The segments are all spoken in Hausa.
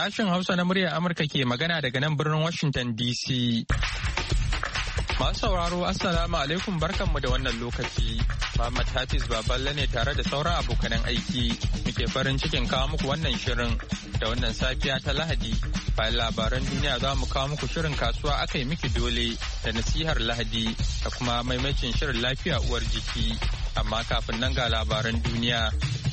Sashen Hausa na muryar Amurka ke magana daga nan birnin Washington DC. Masu sauraro Assalamu alaikum barkanmu da wannan lokaci. Muhammad Hafiz Baballe ne tare da sauran abokanan aiki muke farin cikin kawo muku wannan shirin da wannan safiya ta Lahadi. Bayan labaran duniya za mu kawo muku shirin kasuwa aka yi miki dole da nasihar Lahadi da kuma maimacin shirin lafiya uwar jiki. Amma kafin nan ga labaran duniya.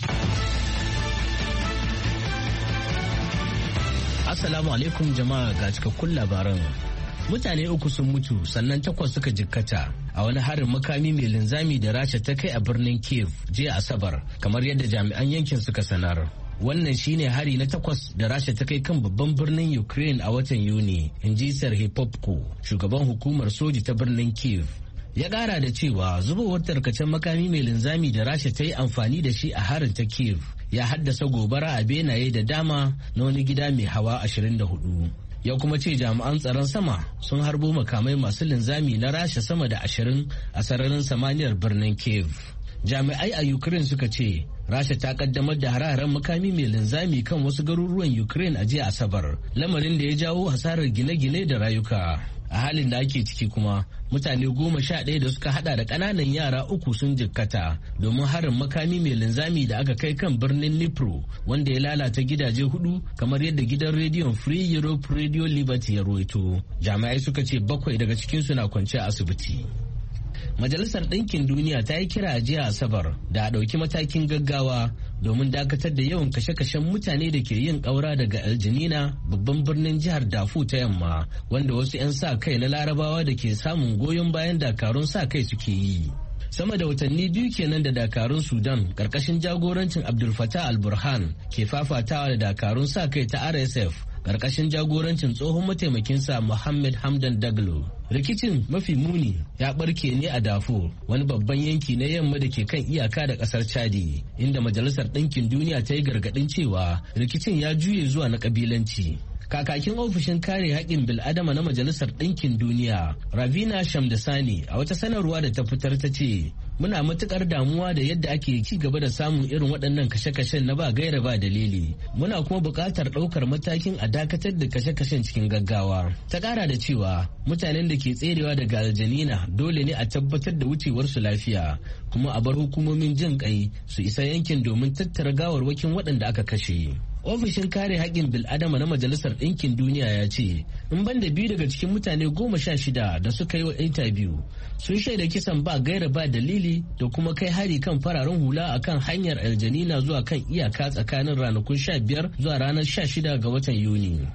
Assalamu alaikum jama'a ga cikakkun labaran. Mutane 3 sun mutu sannan 8 suka jikkata a wani harin makami mai linzami da Rasha ta kai a birnin Kiev jiya Asabar kamar yadda jami'an yankin suka sanar. Wannan shine hari na 8 da Rasha ta kai kan babban birnin Ukraine a watan Yuni, inji Serhiy Popko, shugaban hukumar soji ta birnin Kiev. Ya kara da cewa zubowar tarkacen makami mai linzami da Rasha ta yi amfani da shi a harin ta Kiev ya haddasa gobara a benaye da dama na wani gida mai hawa 24. Ya kuma ce jami'an tsaron sama sun harbo makamai masu linzami na Rasha sama da 20 a sararin samaniyar birnin Kiev. Jami'ai a Ukraine suka ce Rasha ta kaddamar da hararen makami mai linzami kan wasu garuruwan Ukraine a jiya Asabar, lamarin da ya jawo hasarar gine-gine da rayuka. A halin da ake ciki kuma mutane 11 da suka hada da ƙananan yara 3 sun jikkata domin harin makami mai linzami da aka kai kan birnin Dnipro wanda ya lalata gidaje 4 kamar yadda gidan rediyon Free Europe Radio Liberty ya ruwaito. Jami'ai suka ce 7 daga cikinsu na kwance a asibiti. Majalisar Ɗinkin Duniya ta yi kira a jiya Asabar da a ɗauki matakin gaggawa domin dakatar da yawan kashe-kashen mutane da ke yin ƙaura daga Aljanina, babban birnin jihar Darfur ta yamma, wanda wasu 'yan sa kai na Larabawa da ke samun goyon bayan dakarun sa kai suke yi. Sama da watanni 2 kenan da dakarun Sudan ƙarƙashin jagorancin Abdul Fattah al-Burhan ke fafatawa da dakarun sa kai ta RSF ƙarƙashin jagorancin tsohon mataimakinsa Mohammed Hamdan Daglo. Rikicin mafi muni ya ɓarke ne a Darfur, wani babban yanki na yamma da ke kan iyaka da ƙasar Chadi, inda Majalisar Ɗinkin Duniya ta yi gargaɗin cewa rikicin ya juye zuwa na ƙabilanci. Kakakin ofishin kare haƙƙin bil'adama na Majalisar Ɗinkin Duniya, Ravina Shamdasani, a wata sanarwa da ta fitar ta ce, muna matuƙar damuwa da yadda ake ci gaba da samun irin waɗannan kashe-kashen na ba gaira ba dalili. Muna kuma buƙatar ɗaukar matakin a dakatar da kashe-kashen cikin gaggawa. Ta ƙara da cewa mutanen da ke tserewa daga Aljanina dole ne a tabbatar da wucewarsu lafiya, kuma a bar hukumomin jin ƙai su isa yankin domin tattara gawarwakin waɗanda aka kashe. Ofishin kare haƙƙin bil'adama na Majalisar Ɗinkin Duniya ya ce, in banda 2 daga cikin mutane 16 da suka yi wa intabiyu sun shaida kisan ba gaira ba dalili da kuma kai hari kan fararen hula a kan hanyar Aljanina zuwa kan iyaka tsakanin ranakun 15 zuwa ranar 16 ga watan Yuni.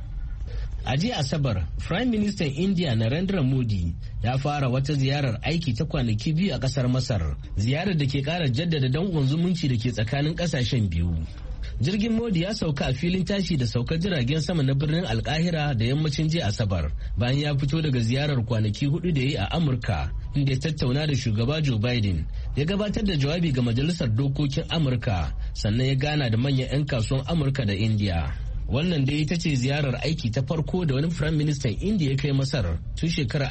A jiya Asabar, Prime Minister India Narendra Modi ya fara wata ziyarar aiki ta kwanaki 2 a ƙasar Masar, ziyarar da ke ƙara jaddada danƙon zumunci da ke tsakanin ƙasashen biyu. Jirgin Modi ya sauka a filin tashi da saukar jiragen sama na birnin Alkahira da yammacin jiya Asabar bayan ya fito daga ziyarar kwanaki 4 da ya yi a Amurka, inda ya tattauna da shugaba Joe Biden, ya gabatar da jawabi ga Majalisar Dokokin Amurka, sannan ya gana da manyan 'yan kasuwan Amurka da India. Wannan dai ita ce ziyarar aiki ta farko da wani Firayim Ministan Indiya ya kai Masar tun shekarar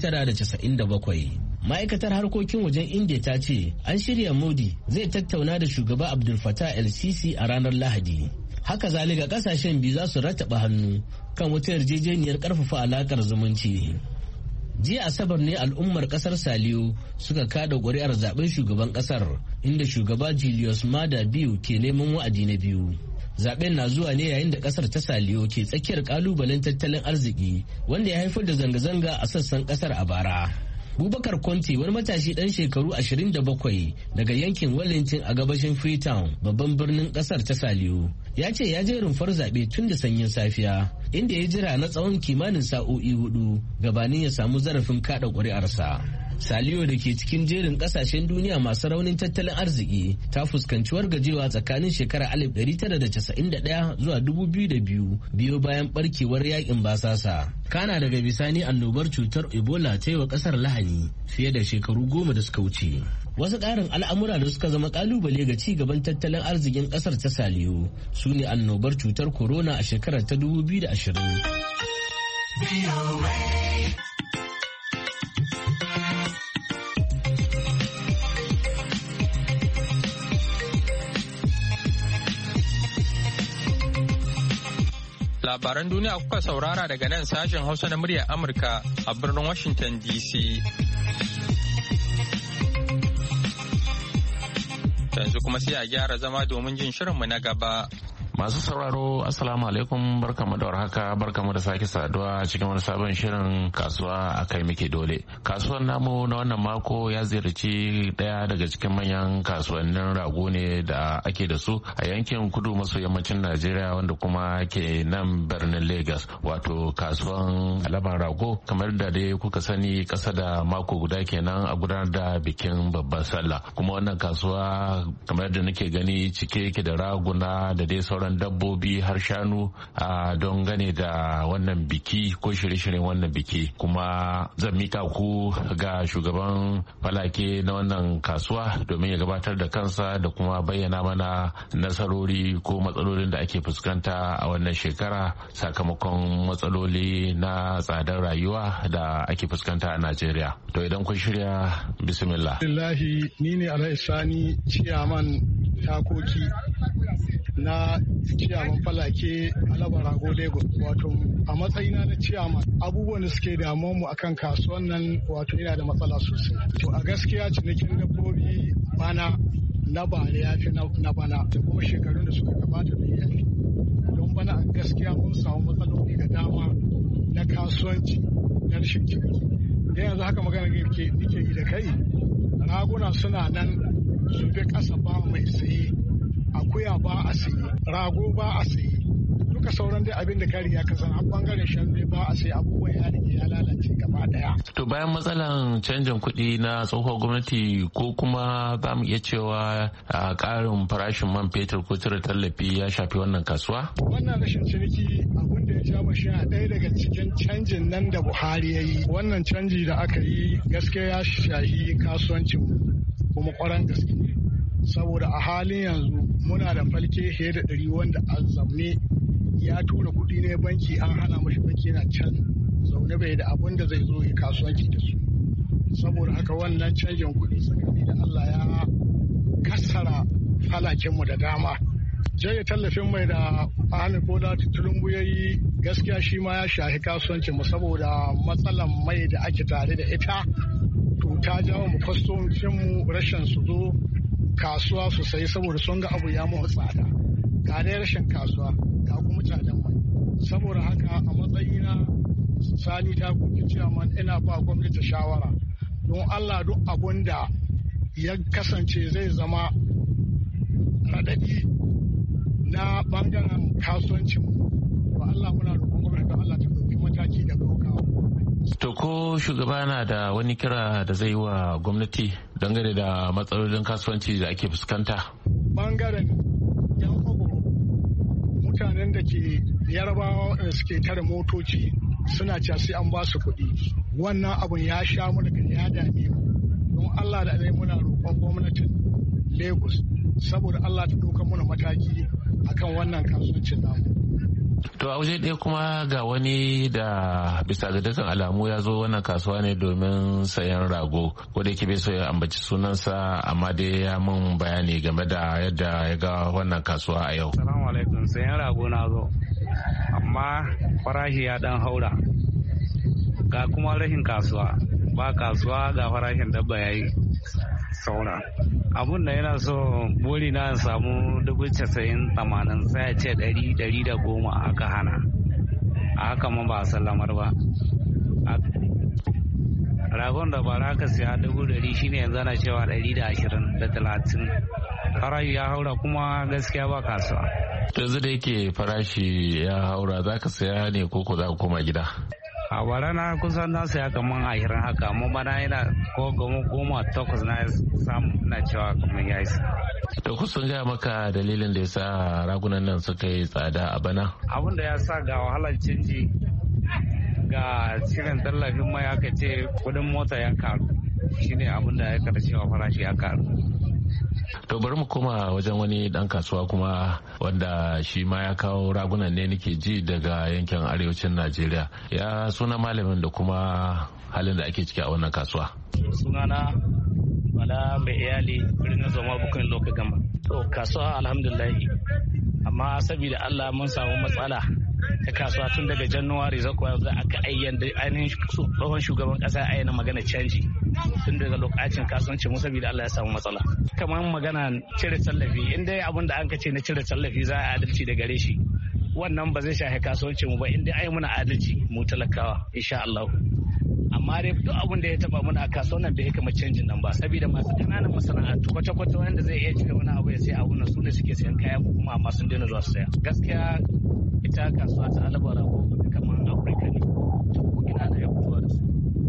1997. Ma'aikatar harkokin wajen Indiya ta ce an shirya Modi zai tattauna da shugaba Abdul Fattah el-Sisi a ranar Lahadi. Haka zalika kasashen biyu za su rattaba hannu kan wata yarjejeniyar karfafa alakar zumunci. Jiya Asabar ne al'ummar kasar Saliyo suka kada ƙuri'ar zaben shugaban kasar, inda shugaba Julius Maada Bio ke neman wa'adi na biyu. Zaben na zuwa ne yayin da kasar ta Saliyo ke tsakiyar kalubalen tattalin arziki wanda ya haifar da zanga-zanga a sassan kasar a bara. Bubakar Conte, wani matashi dan shekaru 27 daga yankin Wellington a gabashin Freetown, babban birnin kasar ta Saliyo, ya ce ya je rumfar zaɓe tun da sanyin safiya, inda ya jira na tsawon kimanin sa'o'i 4 gabanin ya samu zarafin kada ƙuri'arsa. Saliyo da ke cikin jerin kasashen duniya masu raunin tattalin arziki ta fuskanci wargajewa tsakanin shekarar 1991 zuwa 2002 biyo bayan barkewar yakin basasa. Kana daga bisani annobar cutar Ebola ta yi wa kasar lahani fiye da shekaru 10 da suka wuce. Wasu ƙarin al'amura da suka zama kalubale ga ci gaban tattalin arzikin kasar ta Saliyo su ne annobar cutar corona a shekarar ta 2020. Labaran duniya kuka saurara daga nan sashen Hausa na muryar Amurka a birnin Washington DC. Yanzu kuma sai a gyara zama domin jin shirinmu na gaba. Masu sauraro Assalamu alaikum, barkamu da warhaka, barkamu da sake saduwa cikin wani sabon shirin kasuwa a kai muke dole. Kasuwar namu na wannan mako ya ziyarci daya daga cikin manyan kasuwannin rago ne da ake da su a yankin kudu maso yammacin Najeriya, wanda kuma ke nan birnin Lagos, wato kasuwan Alaban Rago. Kamar da dai kuka sani, kasa da mako guda kenan a gudanar da bikin babban sallah, kuma wannan kasuwa kamar da nake gani cike yake da raguna da dai sauran dabbobi har shanu don gane da wannan biki ko shirye-shiryen wannan biki. Kuma zan mika ku ga shugaban falake na wannan kasuwa domin ya gabatar da kansa da kuma bayyana mana nasarori ko matsalolin da ake fuskanta a wannan shekara sakamakon matsaloli na tsadar rayuwa da ake fuskanta a Najeriya. To idan kun shirya, bismillah. Billahi, ni ne Alhaji Sani, ciyaman takoki na ciyaman falake Alaban Rago Lagos. Wato a matsayina na ciyaman, abubuwan da suke damuwa mu akan kasuwan nan wato yana da matsala sosai. To a gaskiya cinikin dabbobi bana na bare ya fi na bana, da kuma shekarun da suka gabata da ya fi. Don bana a gaskiya mun samu matsaloli da dama na kasuwanci na rashin ciniki. Da yanzu haka magana nike yi da kai, raguna suna nan zube kasa ba mai saye, akuya ba a saye, rago ba a saye, duka sauran dai abin da ka riga ka san, a bangaren shanu ba a saye, abubuwan ya rike ya lalace gaba daya. To bayan matsalan canjin kuɗi na tsohuwar gwamnati, ko kuma za mu iya cewa a ƙarin farashin man fetur ko cire tallafi ya shafi wannan kasuwa? Wannan rashin ciniki abin da ya ja mashi a ɗaya daga cikin canjin nan da Buhari ya yi. Wannan canji da aka yi gaskiya ya shahi kasuwancin kuma kwaran gaske, saboda a halin yanzu muna da falke fiye da 100 wanda a zaune ya tura kuɗi ne banki, an hana mashi banki yana can zaune bai da abin da zai zo ya kasuwanci da su. Saboda haka wannan canjin kuɗi tsakani da Allah ya kassara falakinmu da dama. Janye tallafin mai da Ahmed Bola Tinubu ya yi gaskiya shi ma ya shahi kasuwancinmu, saboda matsalan mai da ake tare da ita to ta jawo mu kwastomocinmu rashin su zo kasuwa su sayi, saboda sun ga abu ya mu tsada, ga dai rashin kasuwa ga kuma tsadan mai. Saboda haka a matsayina Sani ta kuki ciyaman, ina ba gwamnati shawara don Allah duk abun da ya kasance zai zama radadi na bangaren kasuwancin to Allah muna roƙon gwamnati don Allah ta ɗauki mataki da gaugawa. To ko shugaba na da wani kira da zai yi wa gwamnati dangane da matsalolin kasuwanci da ake fuskanta? Bangaren yan kwakwa, mutanen da ke Yarabawa da suke tare motoci suna cewa sai an ba su kuɗi. Wannan abun ya sha mu daga ya dame mu. Don Allah da dai muna roƙon gwamnatin Lagos saboda Allah ta ɗauka muna mataki akan wannan kasuwancin namu. To a waje ɗaya kuma ga wani da bisa ga dukkan alamu ya zo wannan kasuwa ne domin sayan rago, ko da yake bai so ya ambaci sunansa, amma dai ya mun bayani game da yadda ya ga wannan kasuwa a yau. Assalamu alaikum, sayan rago na zo, amma farashi ya dan haura, ga kuma rashin kasuwa, ba kasuwa ga farashin dabba ya yi saura. Abun da yana so buri na samu 90,80 sai ya ce 100-110 aka hana, a haka ma ba a sallamar ba. Ragon da bara aka siya 100 shine yanzu ana cewa 120-130. Farashi ya haura kuma gaskiya ba kasuwa. Yanzu da yake farashi ya haura, za ka saya ne ko za ka koma gida? A bara na kusan na saya kaman 20 haka, amma bana yana ko 18 na samu, na cewa kaman ya isa. Da kusan gaya maka dalilin da ya sa ragunan nan suka yi tsada a bana? Abin da ya sa ga wahalar canji, ga shirin tallafin mai aka ce kudin mota ya karu, shine abin da ya cewa farashi ya karu. To bari mu koma wajen wani dan kasuwa kuma wanda shi ma ya kawo ragunan ne nake ji daga yankin arewacin Najeriya. Ya suna malamin da kuma halin da ake ciki a wannan kasuwa? Sunana Bala mai iyali birnin Zoma Bukan Loka Gama. To kasuwa alhamdulillah, amma saboda Allah mun samu matsala ta kasuwa tun daga Januwari zakuwa yanzu aka ayyana ainihin tsohon shugaban kasa ayyana magana canji tun daga lokacin kasuwanci mu saboda Allah ya samu matsala. Kamar magana cire tallafi in dai abin da an ka ce na cire tallafi za a adalci da gare shi wannan ba zai shafi kasuwanci mu ba in dai ai muna adalci mu talakawa insha Allah. Amma dai duk abin da ya taba muna a kasuwan nan bai kama canjin nan ba saboda masu kananan masana'antu kwata-kwata wanda zai iya cire wani abu ya sai abun nan su ne suke sayan kaya kuma amma sun daina zuwa su saya. Gaskiya ita kasuwa ta Alabara kamar Afirka ne ko ina da ya fitowa da su.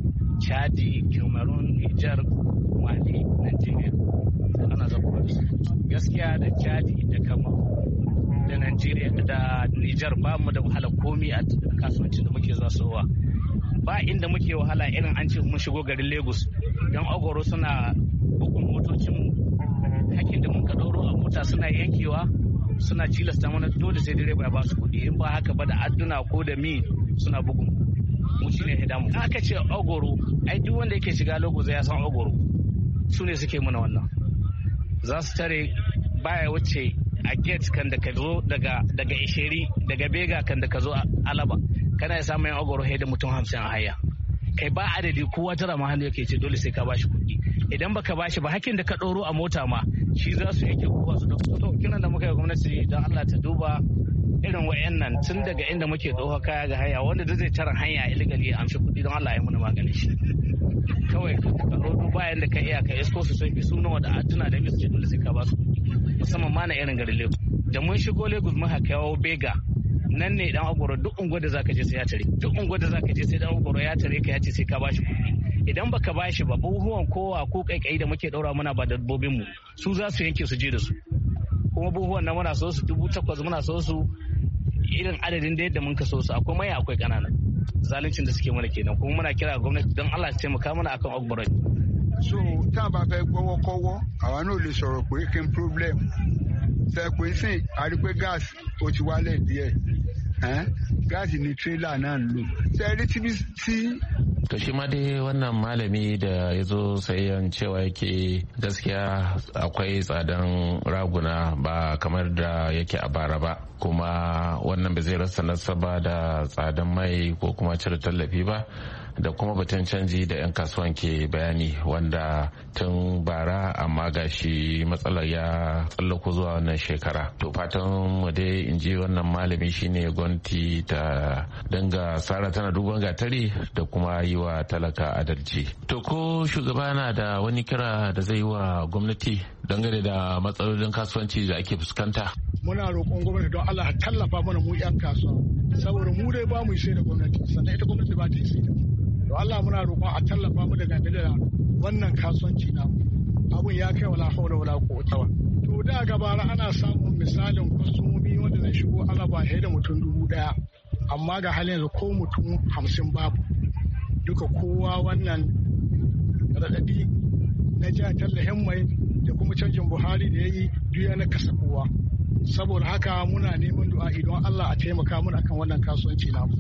Chadi, Cameroon, Niger, Mali, Nigeria ana zakuwa da su. Gaskiya da Chadi da Cameroon da Nigeria da Niger ba mu da wahala komi a kasuwancin da muke zuwa sowa. Ba inda muke wahala irin an ce mun shigo garin Lagos don agoro suna bugun motocin hakin da mun ka ɗauro a mota suna yankewa suna cilasta mana dole sai direba ya ba su kuɗi in ba haka ba da adduna ko da mi suna bugun mu shine hidamu. Aka ce agoro ai duk wanda yake shiga Lagos ya san agoro su ne suke mana wannan za su tare baya wuce a gate kan da ka zo daga Isheri daga Bega kan da ka zo Alaba kana ya samu yan agoro da mutum 50 a haya kai ba adadi kowa tara ma hannu yake ce dole sai ka bashi kuɗi idan baka bashi ba hakkin da ka ɗoro a mota ma shi za su yake kowa su dauko. To kiran da muka yi gwamnati don Allah ta duba irin wayannan tun daga inda muke ɗauka kaya ga haya wanda da zai tara hanya illegal ya amshi kuɗi don Allah ya muna magani shi kawai ka ɗoro bayan da ka iya ka isko su sai su nawa da aduna da misu ce dole sai ka ba su kuɗi musamman ma na irin garin Lagos da mun shigo Lagos mun haka yawo Bega nan ne dan agoro duk unguwar da zaka je sai ya tare duk unguwar da zaka je sai dan agoro ya tare ka ya ce sai ka bashi kuɗi idan baka bashi ba buhuwan kowa ko kaikai da muke daura muna ba dabbobin mu su za su yanke su je da su kuma buhuwan nan muna so su 8,000 muna so su irin adadin da yadda mun ka so su akwai mai akwai kanana zaluncin da suke mana kenan kuma muna kira gwamnati don Allah ta taimaka mana akan agoro. So tá a bá fẹ́ gbọ́wọ́kọ́wọ́ àwa náà lè sọ̀rọ̀ pé kí n problem fẹ́ pé sí àrípé gáàsì ó ti wálẹ̀ díẹ̀ gáàsì ni tírélà náà ń lò sẹ́ẹ̀rí tí. To shi ma dai wannan malami da ya zo sayan cewa yake gaskiya akwai tsadan raguna ba kamar da yake a bara ba kuma wannan ba zai rasa nasaba da tsadan mai ko kuma cire tallafi ba da kuma batun canji da 'yan kasuwan ke bayani wanda tun bara amma gashi matsalar ya tsallako zuwa wannan shekara. To fatan mu dai in ji wannan malami shine gwamnati ta dinga sara tana duban gatari da kuma yi wa talaka adalci. To ko shugaba na da wani kira da zai yi wa gwamnati dangane da matsalolin kasuwanci da ake fuskanta? Muna roƙon gwamnati don Allah tallafa mana mu 'yan kasuwa saboda mu dai ba mu sai da gwamnati sannan ita gwamnati ba ta yi sai da mu. To Allah muna roƙon a tallafa mu daga da wannan kasuwanci na abun ya kai wala haula wala quwwata. To da gabara ana samun misalin kwastomomi wanda zai shigo Alaba da mutum 1,000 amma ga halin yanzu ko mutum 50 babu. Duka kowa wannan raɗaɗi na jiya tallahin mai da kuma canjin Buhari da ya yi duya na kasa kowa. Saboda haka muna neman du'a'i don Allah a taimaka mana kan wannan kasuwanci namu.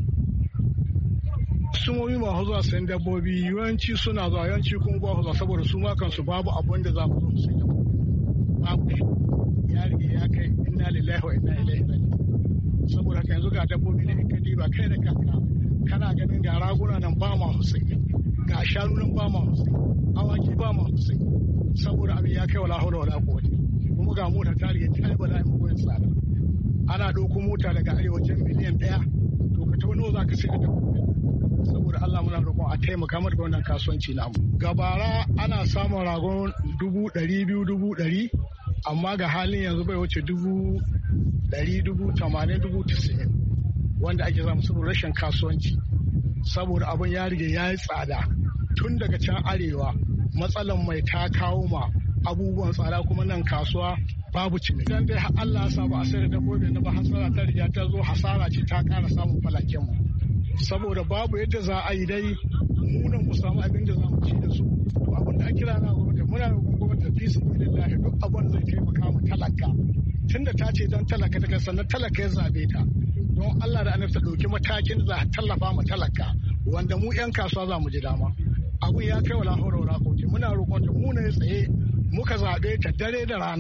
Sumomi masu zuwa sayan dabbobi yawanci suna zuwa yawanci kuma ba zuwa saboda su ma kansu babu abin da za mu zo sai babu ya rige ya kai inna lillahi wa inna ilaihi raji'un. Saboda haka yanzu ga dabbobi ne in ka diba kai da kanka kana ganin ga raguna nan ba ma husai ga shanu nan ba ma husai awaki ba ma husai saboda abin ya kai wala hawla wala quwwata kuma ga mota ta rige ta bala mu koyin tsada ana ɗauko mota daga arewacin miliyan 1 to ka ta wani za ka sai da dabbobi saboda Allah muna roƙon a taimaka mata wannan kasuwanci namu. Gabara ana samun ragon 200,000 amma ga halin yanzu bai wuce 100,000, 80,000, 90,000 wanda ake samu saboda rashin kasuwanci saboda abin ya rige ya yi tsada tun daga can arewa matsalan mai ta kawo ma abubuwan tsada kuma nan kasuwa babu ciniki. Idan dai Allah ya sa ba a sai da dabbobi na ba hasara ta riga ta zo hasara ce ta ƙara samun falaken mu. Saboda babu yadda za a yi dai munan mu samu abin da za mu ci da su to abin da kira na gwamnati muna da gwamnati fi sabilillahi duk abin zai taimaka mu talaka tunda ta ce don talaka daga sannan talaka ya zabe ta don Allah da annabi ta dauki matakin da za a tallafa mu talaka wanda mu yan kasuwa za mu ji dama abun ya kai wala hawla wala quwwata muna roƙon ta mu ne tsaye muka zabe ta dare da rana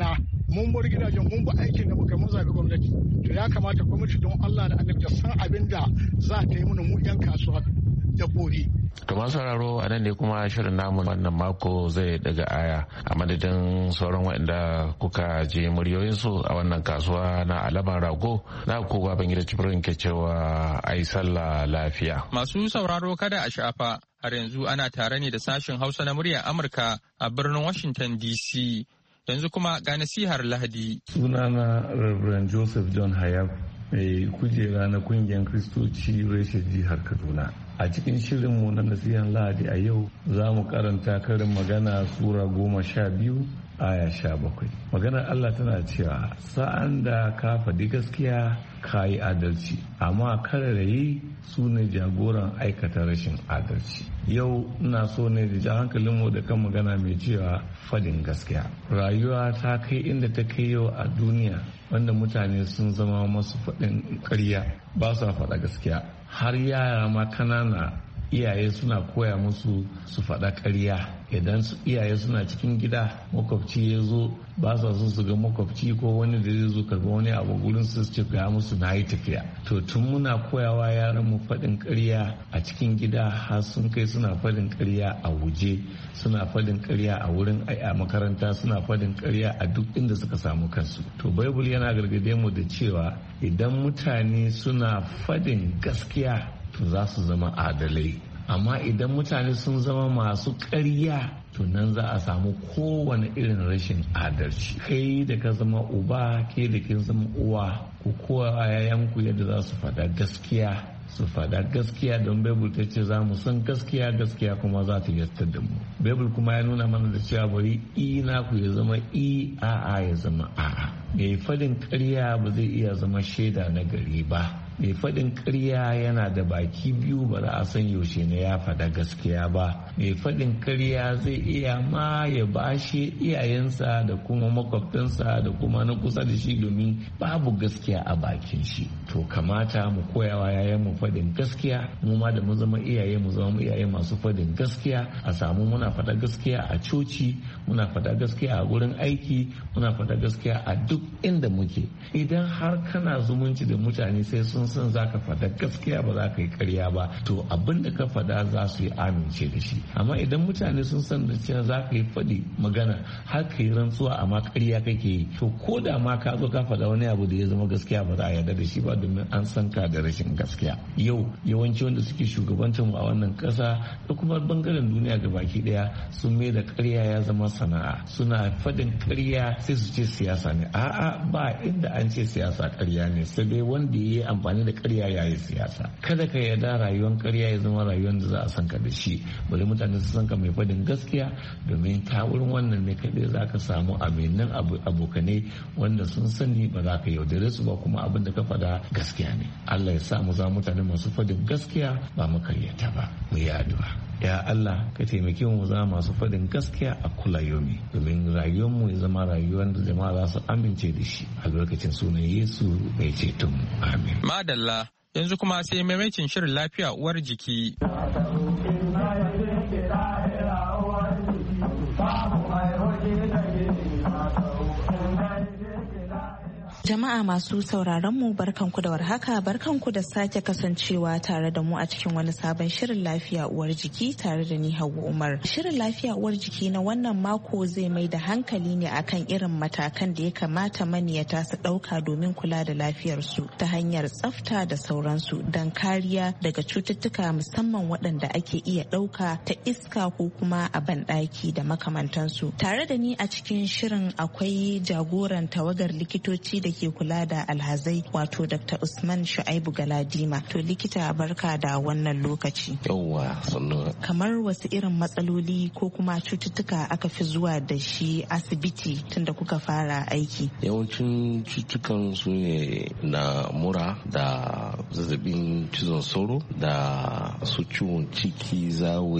mun bar gidajen mun bi aikin da muka mun zaɓi gwamnati to ya kamata gwamnati don Allah da annabi ta san abin da za ta yi mana mu 'yan kasuwa dabbobi. To masu sauraro a nan ne kuma shirin namu wannan mako zai daga aya a madadin sauran waɗanda kuka je muryoyinsu a wannan kasuwa na Alaban Rago na ku baban gida cibirin ke cewa ai sallah lafiya. Masu sauraro kada a shafa har yanzu ana tare ne da sashen Hausa na muryar Amurka a birnin Washington DC. Yanzu kuma ga nasihar Lahadi. Sunana Reverend Joseph John Hayab mai kujera na kungiyar Kristoci reshen jihar Kaduna. A cikin shirinmu na nasihar Lahadi a yau za mu karanta karin magana Sura 12 aya 17. Maganar Allah tana cewa sa'an da ka faɗi gaskiya ka yi adalci, amma kararrayi su ne jagoran aikata rashin adalci. Yau ina so ne da ja hankalinmu da kan magana mai cewa faɗin gaskiya. Rayuwa ta kai inda ta kai yau a duniya wanda mutane sun zama masu faɗin ƙarya, ba su faɗa gaskiya. Har yara ma kanana iyaye suna koya musu su faɗa ƙarya. Idan iyaye suna cikin gida makwabci ya zo ba sa so su ga makwabci ko wani da zai zo karɓi wani abu gurin su ce ga musu na yi tafiya. To tun muna koyawa yaran mu faɗin ƙarya a cikin gida har sun kai suna faɗin ƙarya a waje, suna faɗin ƙarya a wurin a makaranta, suna faɗin ƙarya a duk inda suka samu kansu. To Bible yana gargade mu da cewa idan mutane suna faɗin gaskiya to za su zama adalai. Amma idan mutane sun zama masu ƙarya to nan za a samu kowane irin rashin adalci. Kai da ka zama uba, ke da kin zama uwa, ku kowa yayanku yadda za su faɗa gaskiya, su faɗa gaskiya don Bible ta ce za mu san gaskiya, gaskiya kuma za ta yarda da mu. Bible kuma ya nuna mana da cewa bari na ku ya zama a'a ya zama a'a. Mai faɗin ƙarya ba zai iya zama shaida na gari ba. Mai faɗin ƙarya yana da baki biyu, ba za a san yaushe ne ya faɗa gaskiya ba. Mai faɗin ƙarya zai iya ma ya bashe iyayensa da kuma makwabtansa da kuma na kusa da shi domin babu gaskiya a bakin shi. To kamata mu koyawa yayan mu faɗin gaskiya, mu ma da mu zama iyaye mu zama iyaye masu faɗin gaskiya. A samu muna faɗa gaskiya a coci, muna faɗa gaskiya a wurin aiki, muna faɗa gaskiya a duk inda muke. Idan har kana zumunci da mutane sai sun san za ka faɗa gaskiya ba za ka yi ƙarya ba, to abin da ka faɗa za su yi amince da shi. Amma idan mutane sun san da cewa za ka yi faɗi magana har ka yi rantsuwa amma ƙarya kake yi, to ko da ma ka zo ka faɗa wani abu da ya zama gaskiya ba za a yarda da shi ba domin an san ka da rashin gaskiya. Yau yawanci wanda suke shugabantar mu a wannan ƙasa da kuma bangaren duniya ga baki ɗaya sun mai da ƙarya ya zama sana'a. Suna faɗin ƙarya sai su ce siyasa ne. A'a, ba inda an ce siyasa ƙarya ne, sai dai wanda ya yi amfani da ƙarya ya yi siyasa. Kada ka yarda rayuwar ƙarya ya zama rayuwar da za a san ka da shi. Bari mutane su san ka mai faɗin gaskiya, domin ta wurin wannan ne kaɗai za ka samu aminan abokanai wanda sun sani ba za ka yaudare su ba, kuma abin da ka faɗa gaskiya ne. Allah ya sa mu zama mutane masu faɗin gaskiya ba makaryata ba. Mu yi addu'a. Ya Allah ka taimake mu zama masu faɗin gaskiya a kula yomi, domin rayuwar mu ya zama rayuwar da jama'a za su amince da shi. Albarkacin sunan Yesu mai ceton mu. Amin. Madalla, yanzu kuma sai maimacin shirin lafiya uwar jiki. Jama'a masu sauraron mu barkanku da warhaka, barkanku da sake kasancewa tare da mu a cikin wani sabon shirin lafiya uwar jiki tare da ni Hauwa Umar. Shirin lafiya uwar jiki na wannan mako zai mai da hankali ne akan irin matakan da ya kamata maniyata su ɗauka domin kula da lafiyarsu ta hanyar tsafta da sauransu don kariya daga cututtuka musamman waɗanda ake iya ɗauka ta iska ko kuma a banɗaki da makamantansu. Tare da ni a cikin shirin akwai jagoran tawagar likitoci da ke kula da alhazai wato Dr. Usman Shu'aibu Galadima. To likita barka da wannan lokaci. Yawwa sannu. Kamar wasu irin matsaloli ko kuma cututtuka aka fi zuwa da shi asibiti tunda kuka fara aiki? Yawancin cututtukan su ne na mura da zazzabin cizon sauro da su ciwon ciki, zawayi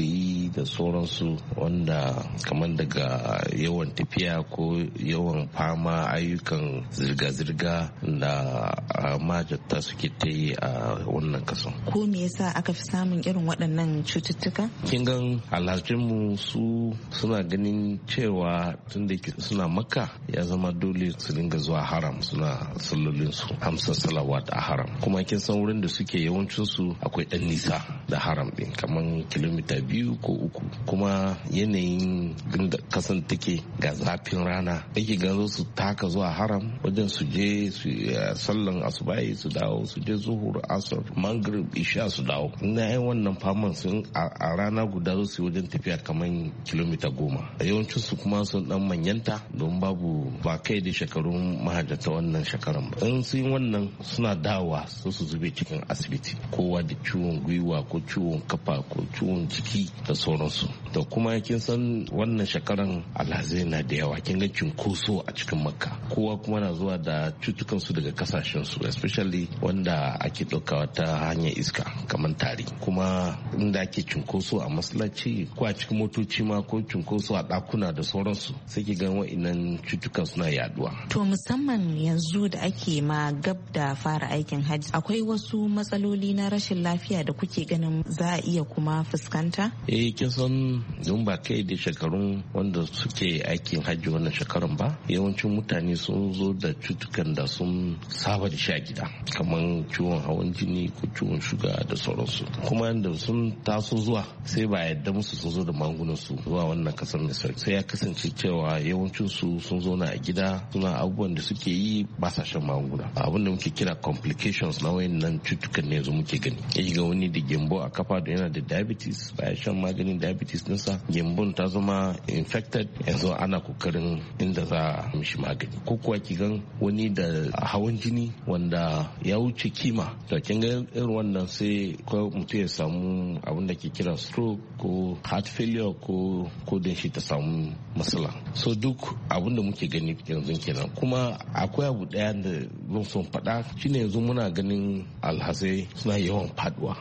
da sauransu wanda kamar daga yawan tafiya ko yawan fama ayyukan zirga-zirga da majata suke ta yi a wannan kasan. Ko me yasa aka fi samun irin waɗannan cututtuka? Kin gan alhajinmu su suna ganin cewa tun da suna Makka ya zama dole su dinga zuwa haram suna sallolin su hamsa salawat a haram. Kuma kin san wurin da suke yawancin su akwai ɗan nisa da haram din kamar kilomita 2 ko 3. Kuma yanayin da kasan take ga zafin rana yake ganzo su taka zuwa haram wajen su je su sallan asubahi su dawo, su je zuhur, asar, maghrib, isha su dawo. Ina yin wannan faman sun a rana guda su wajen tafiya kamar kilomita 10. Yawancin su kuma sun dan manyanta don babu ba kai da shekarun mahajjata wannan shekaran ba. In sun wannan suna dawowa su zube cikin asibiti, kowa da ciwon gwiwa ko ciwon kafa ko ciwon jiki da sauransu. Da kuma kin san wannan shekaran alhazai na da yawa, kin ga cinkoso a cikin Makka, kowa kuma na zuwa da cutukan su daga kasashen su, especially wanda ake ɗaukawa ta hanyar iska kamar tari. Kuma inda ake cinkoso a masallaci ko a cikin motoci ma ko cinkoso a ɗakuna da sauransu, sai ki ga wa'innan cutukan suna yaduwa. To musamman yanzu da ake ma gab da fara aikin hajji, akwai wasu matsaloli na rashin lafiya da kuke ganin za a iya kuma fuskanta? Kin san don ba kai da shekarun wanda suke aikin hajji wannan shekaran ba, yawancin mutane sun zo da cutukan da sun saba da shi a gida, kamar ciwon hawan jini ko ciwon shuga da sauransu. Kuma da sun taso zuwa sai ba yadda musu sun zo da magungunan su zuwa wannan kasar Misir, sai ya kasance cewa yawancin su sun zo na a gida suna abubuwan da suke yi ba sa shan magunguna, abin da muke kira complications na wayannan cutukan ne yanzu muke gani. Ya ga wani da gyambo a kafa da yana da diabetes, baya shan maganin diabetes dinsa, gyambon ta zama infected, yanzu ana kokarin inda za a mishi magani. Ko kuwa ki gan wani da hawan jini wanda ya wuce kima, to kin ga irin wannan sai ko mutum ya samu abin da ke kira stroke ko heart failure ko din shi ta samu matsala. So duk abin da muke gani yanzu kenan. Kuma akwai abu daya da zan son faɗa shine yanzu muna ganin alhazai suna yawan faduwa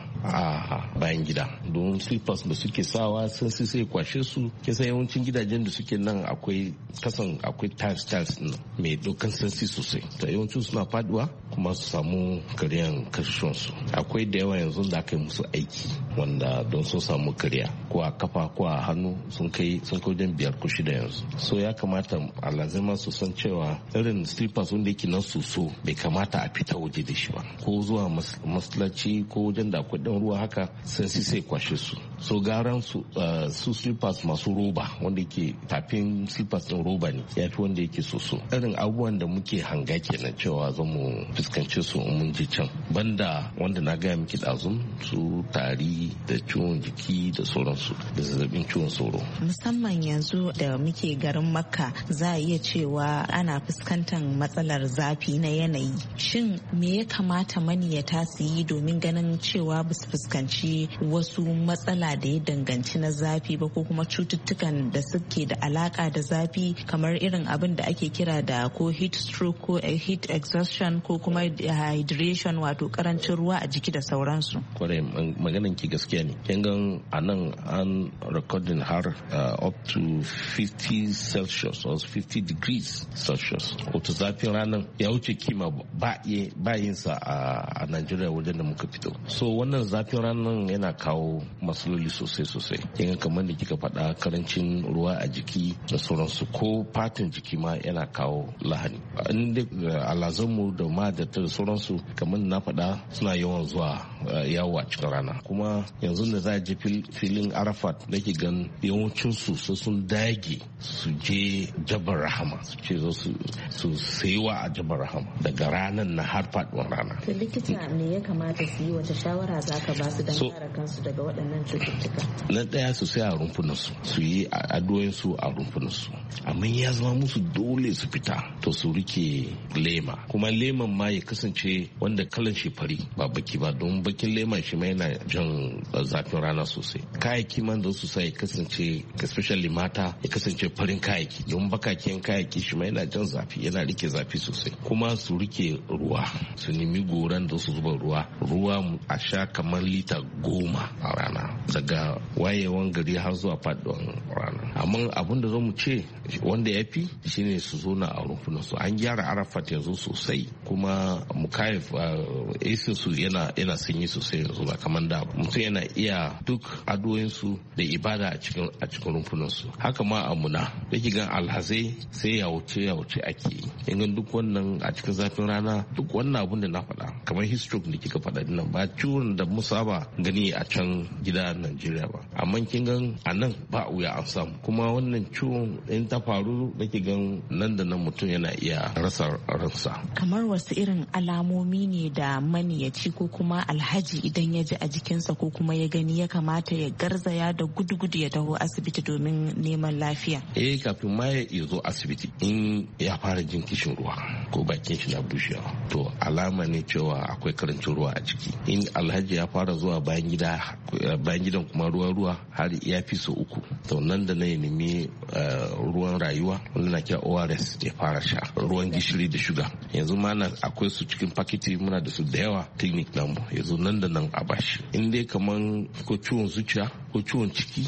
a bayan gida don slippers da suke sawa sun sai kwashe su. Kisa yawancin gidajen da suke nan akwai tiles mai dokan sansi sosai, to yawancin suna faduwa kuma su samu karyan kashin su. Akwai da yawa yanzu da aka yi musu aiki wanda don sun samu karya ko a kafa ko a hannu sun kai wajen 5 ko 6 yanzu. So ya kamata alazima su san cewa irin slippers wanda yake nan soso bai kamata a fita waje da shi ba, ko zuwa masallaci ko wajen da akwai dan ruwa haka sai kwashe su. So garan su slippers masu roba wanda yake tafin slippers din roba ne yafi wanda yake soso. Irin abubuwan da muke hanga kenan cewa za mu fuskanci su in mun je can, banda wanda na gaya miki ɗazun su tari da ciwon jiki da sauransu da zazzabin ciwon sauro. Musamman yanzu da muke garin Makka za a iya cewa ana fuskantar matsalar zafi na yanayi. Shin me ya kamata maniyata su yi domin ganin cewa ba su fuskanci wasu matsala da ya danganci na zafi ba, ko kuma cututtukan da suke da alaka da zafi kamar irin abin da ake kira da ko heat stroke ko heat exhaustion ko kuma dehydration, wato karancin ruwa a jiki da sauransu? Kwarai, maganan ki gaskiya ne. Kin gan a nan an recording har up to 50 Celsius or 50 degrees Celsius. Wato zafin ranar ya wuce kima ba yin sa a Najeriya wajen da muka fito. So wannan zafin ranar yana kawo matsaloli sosai. Kin kamar da kika faɗa, karancin ruwa a jiki da sauransu, ko fatin jiki ma yana kawo lahani. Inda alazanmu da ma da sauransu kamar na faɗa suna yawan zuwa yawo a cikin rana. Kuma yanzu da za a je filin Arafat da ke gan yawancin su sun dage su je Jabal Rahama, su ce su sayiwa a Jabal Rahama daga ranar na har faɗuwar rana. To likita me ya kamata su yi, wata shawara za ka ba su don kare kansu daga waɗannan cututtuka? Na ɗaya su sai a rumfunansu, su yi addu'o'insu a rumfunansu. Amma ya zama musu dole su fita, to su rike lema. Kuma leman ma ya kasance wanda kalan shi fari ba baki ba, don bakin lema shi ma yana jan zafin rana sosai. Kayayyaki man da su sa ya kasance especially mata ya kasance farin kayayyaki don bakaken kayayyaki shi ma yana jan zafi, yana rike zafi sosai. Kuma su rike ruwa, su nemi goran da su zuba ruwa a sha kamar lita 10 a rana daga wayewan gari har zuwa faduwan rana. Amma abin da zamu ce wanda ya fi shine su zo na a rumfunan su. An gyara Arafat yanzu sosai kuma Mukayif AC su yana sanyi sosai yanzu ba kamar da. Mutum yana iya duk addu'o'insu da ibada a cikin rumfunan su. Haka ma a Muna yake gan alhazai sai ya wuce ake yi. Duk wannan a cikin zafin rana duk wannan abun da na faɗa kamar history da kika faɗa dinnan ba ciwon da mu saba gani a can gida Najeriya ba. Amma kin gan a nan ba wuya an samu, kuma wannan ciwon in ta faru nake gan nan da nan mutum yana iya rasa ransa. Kamar wasu irin alamomi ne da maniyaci ko kuma alhaji idan ya ji a jikinsa ko kuma ya gani ya kamata ya garzaya da gudu-gudu ya taho asibiti domin neman lafiya? Kafin ma ya zo asibiti in ya fara jin kishin ruwa ko bakin shi na bushewa to alama ne cewa akwai karancin ruwa a jiki. In alhaji ya fara zuwa bayan gidan kuma ruwa har ya fi so 3 to nan da na ya nemi ruwan rayuwa wanda na kira ORS ya fara sha, ruwan gishiri da shuga. Yanzu ma akwai su cikin pakiti, muna da su da yawa clinic namu, yanzu nan da nan a bashi. In dai kaman ko ciwon zuciya ko ciwon ciki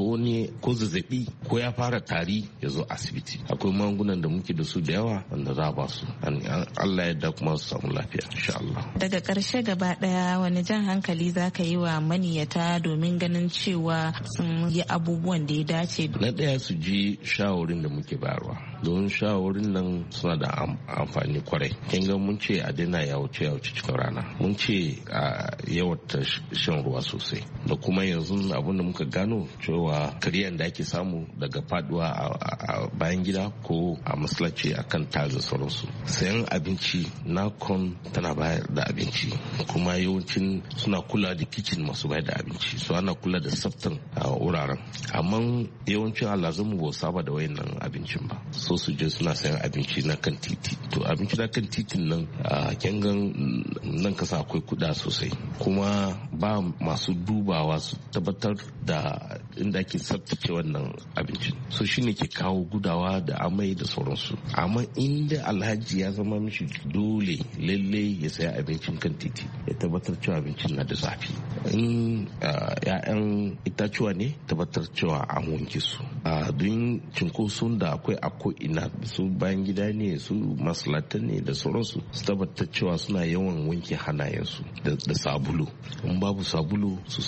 ko zazzabi ko ya fara tari ya zo asibiti. Akwai magungunan da muke da su da yawa wanda za a ba su. Allah ya da kuma su samu lafiya insha Allah. Daga ƙarshe gaba ɗaya wani jan hankali za ka yi wa maniyata domin ganin cewa sun yi abubuwan da ya dace? Na ɗaya su ji shawarin da muke bayarwa, don shawarin nan suna da amfani kwarai. Kin ga mun ce a daina yawace cikin rana, mun ce a yawata shan ruwa sosai, da kuma yanzu abin da muka gano cewa kariyar da ake samu daga faduwa a bayan gida ko a masallaci akan taga sauransu. Sayan abinci nakon tana bayar da abinci, kuma yawancin suna kula da kicin masu bayar da abinci, su ana kula da tsaftan wuraren. Amma yawancin alazanmu ba saba da wayannan abincin ba, so su je suna sayan abinci na kan titi. To abinci na kan titin nan kyangan nan kasa akwai kuɗa sosai, kuma ba masu dubawa su tabbatar da inda ake tsaftace wannan abincin, so shine ke kawo gudawa da amai da sauransu. Amma inda alhaji ya zama mishi dole lalle ya saya abincin kan titi, ya tabbatar cewa abincin na da zafi. In 'ya'yan itacuwa ne, tabbatar cewa an wanke su. Don cinkoson da akwai a ko'ina, su bayan gida ne, su masalatan ne da sauransu, su tabbatar cewa suna yawan wanke hannayensu da sabulu. In babu sabulu su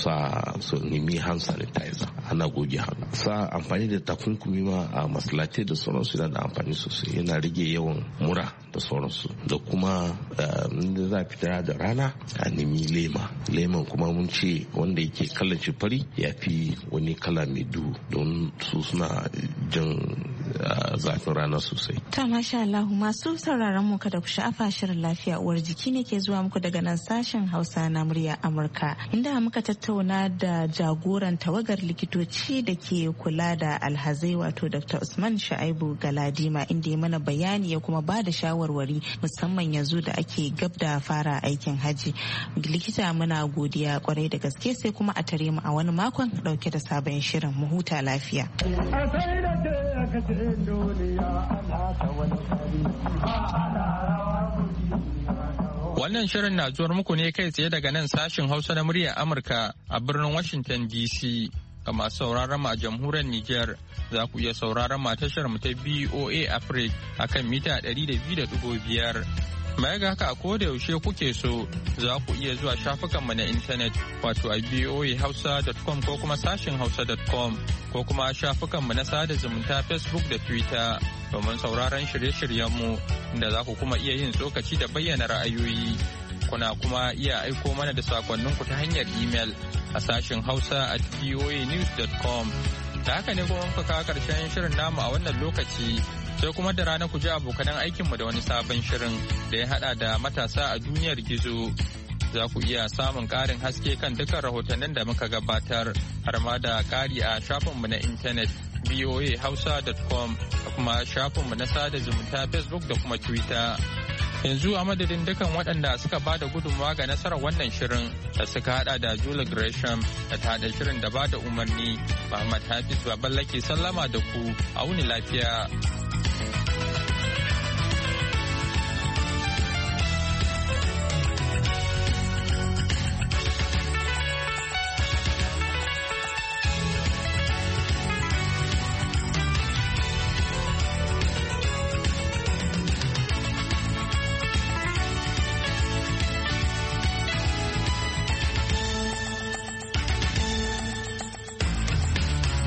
nemi hand sanitizer, ana goge hannu. Amfani da takunkumi ma a masalatai da sauransu yana da amfani sosai, yana rage yawan mura da sauransu. Da kuma da za a fita da rana a nemi leman kuma mun ce wanda yake kalan shi fari ya fi wani kala mai duhu, don su suna jan zafin rana sosai. Ta masha Allah, masu sauraron mu kada ku sha'afa, shirin lafiya uwar jiki ne ke zuwa muku daga nan sashen Hausa na murya Amurka, inda muka tattauna da jagoran tawagar likitoci da ke kula da alhazai wato Dr. Usman Shaibu Galadima, inda ya mana bayani ya kuma ba da shawarwari musamman yanzu da ake gab da fara aikin haji. Likita muna godiya kwarai da gaske, sai kuma a tare mu a wani makon dauke da sabon shirin. Mu huta lafiya. Wannan shirin na zuwar muku ne kai tsaye daga nan sashin Hausa na muryar Amurka a birnin Washington DC. Ga masu sauraron mu a jamhuriyar Nijar, za ku iya sauraron mu a tashar mu ta BOA Africa akan mita 200.5. Baya ga haka, ko da yaushe kuke so za ku iya zuwa shafukanmu na intanet wato a boahausa.com ko kuma sashin hausa.com ko kuma shafukanmu na sada zumunta Facebook da Twitter domin sauraron shirye-shiryenmu, inda za ku kuma iya yin tsokaci da bayyana ra'ayoyi. Kuna kuma iya aiko mana da sakonninku ta hanyar email a sashin hausa@boanews.com. Da haka ne kuma muka kawo karshen shirin namu a wannan lokaci. Sai kuma da rana ku ji abokanan aikinmu da wani sabon shirin da ya hada da matasa a duniyar gizo. Za ku iya samun ƙarin haske kan dukkan rahotannin da muka gabatar, har ma da ƙari a shafinmu na intanet boahausa.com da kuma shafinmu na sada zumunta Facebook da kuma Twitter. Yanzu a madadin dukan waɗanda suka ba da gudunmawa ga nasarar wannan shirin da suka hada da Julie Gresham da ta hada shirin da ba da umarni, Muhammad Hafiz Baballa ke sallama da ku a wuni lafiya.